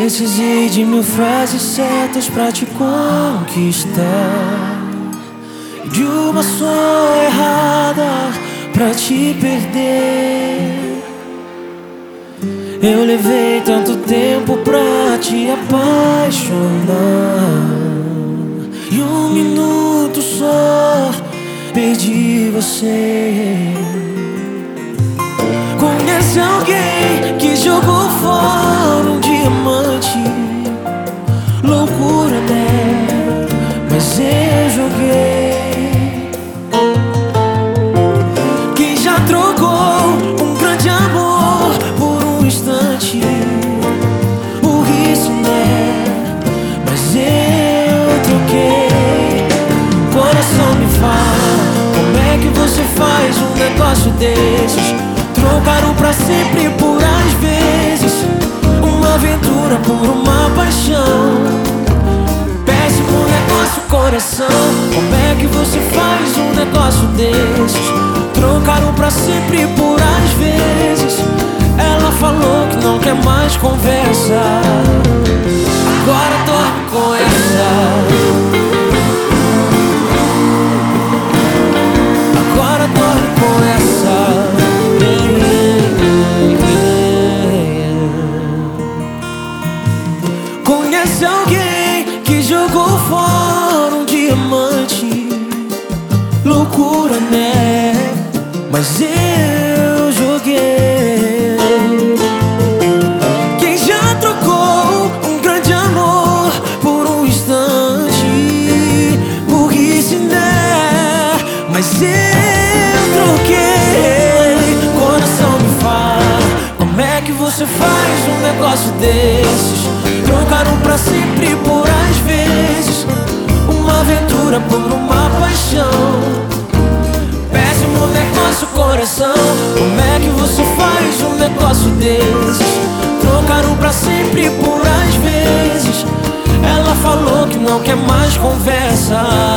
Precisei de 1000 frases certas pra te conquistar, de uma só errada pra te perder. Eu levei tanto tempo pra te apaixonar, e 1 minuto só perdi você. Conhece alguém que jogou fora um diamante? Loucura, né? Mas eu joguei. Quem já trocou um grande amor por um instante? Burrice, né? Mas eu troquei. Coração, me fala, como é que você faz um negócio desses? Trocaram pra sempre por às vezes, uma aventura por uma paixão. Péssimo negócio, coração, como é que você faz um negócio desses? Trocaram pra sempre por às vezes. Ela falou que não quer mais conversa, agora dorme com essa. Agora dorme com essa. Conhece alguém que jogou fora um diamante? Loucura, né? Mas eu joguei. Quem já trocou um grande amor por um instante? Burrice, né? Mas eu troquei. Coração, me fala, como é que você faz um negócio desses? Trocaram pra sempre por às vezes, uma aventura por uma paixão. Péssimo negócio, coração, como é que você faz um negócio desses? Trocaram pra sempre por às vezes. Ela falou que não quer mais conversa,